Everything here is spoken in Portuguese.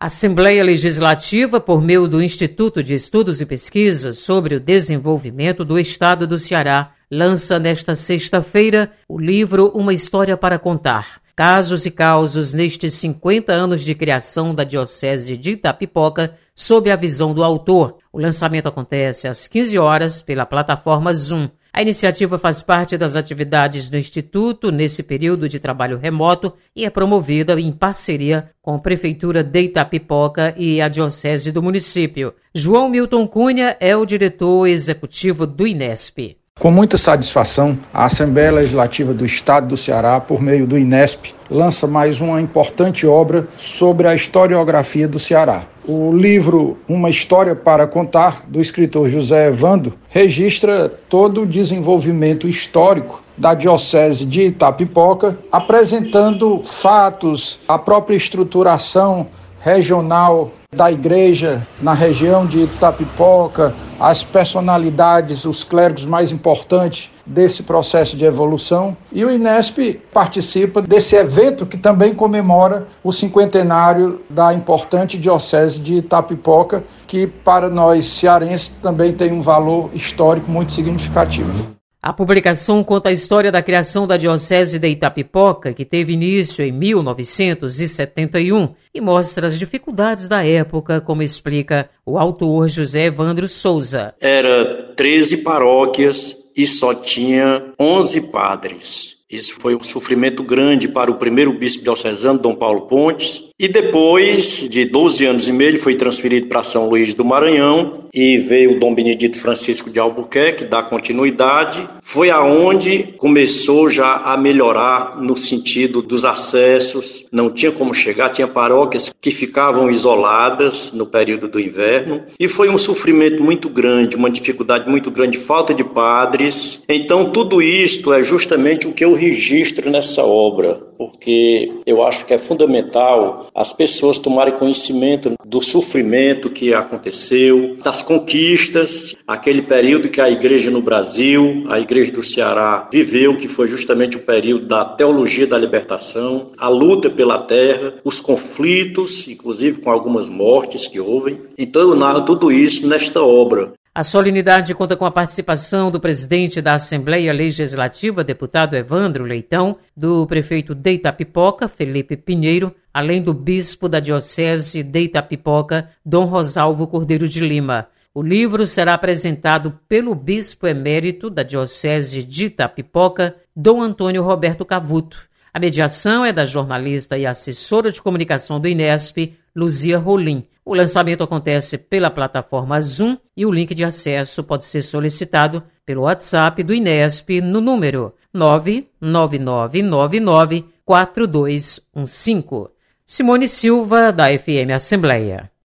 A Assembleia Legislativa, por meio do Instituto de Estudos e Pesquisas sobre o Desenvolvimento do Estado do Ceará, lança nesta sexta-feira o livro Uma História para Contar. Casos e causos nestes 50 anos de criação da Diocese de Itapipoca, sob a visão do autor. O lançamento acontece às 15 horas pela plataforma Zoom. A iniciativa faz parte das atividades do Instituto nesse período de trabalho remoto e é promovida em parceria com a Prefeitura de Itapipoca e a Diocese do município. João Milton Cunha é o diretor executivo do INESP. Com muita satisfação, a Assembleia Legislativa do Estado do Ceará, por meio do INESP, lança mais uma importante obra sobre a historiografia do Ceará. O livro Uma História para Contar, do escritor José Evandro, registra todo o desenvolvimento histórico da Diocese de Itapipoca, apresentando fatos, a própria estruturação regional da igreja na região de Itapipoca, as personalidades, os clérigos mais importantes desse processo de evolução. E o INESP participa desse evento que também comemora o cinquentenário da importante Diocese de Itapipoca, que para nós cearenses também tem um valor histórico muito significativo. A publicação conta a história da criação da Diocese de Itapipoca, que teve início em 1971, e mostra as dificuldades da época, como explica o autor José Evandro Souza. Era 13 paróquias e só tinha 11 padres. Isso foi um sofrimento grande para o primeiro bispo diocesano, Dom Paulo Pontes. E depois de 12 anos e meio, ele foi transferido para São Luís do Maranhão e veio o Dom Benedito Francisco de Albuquerque dar continuidade. Foi aonde começou já a melhorar no sentido dos acessos. Não tinha como chegar, tinha paróquias que ficavam isoladas no período do inverno. E foi um sofrimento muito grande, uma dificuldade muito grande, falta de padres. Então tudo isto é justamente o que eu registro nessa obra, porque eu acho que é fundamental as pessoas tomarem conhecimento do sofrimento que aconteceu, das conquistas, aquele período que a igreja no Brasil, a igreja do Ceará viveu, que foi justamente o período da teologia da libertação, a luta pela terra, os conflitos, inclusive com algumas mortes que houve. Então eu narro tudo isso nesta obra. A solenidade conta com a participação do presidente da Assembleia Legislativa, deputado Evandro Leitão, do prefeito de Itapipoca, Felipe Pinheiro, além do bispo da Diocese de Itapipoca, Dom Rosalvo Cordeiro de Lima. O livro será apresentado pelo bispo emérito da Diocese de Itapipoca, Dom Antônio Roberto Cavuto. A mediação é da jornalista e assessora de comunicação do INESP, Luzia Rolim. O lançamento acontece pela plataforma Zoom e o link de acesso pode ser solicitado pelo WhatsApp do INESP no número 999994215. Simone Silva, da FM Assembleia.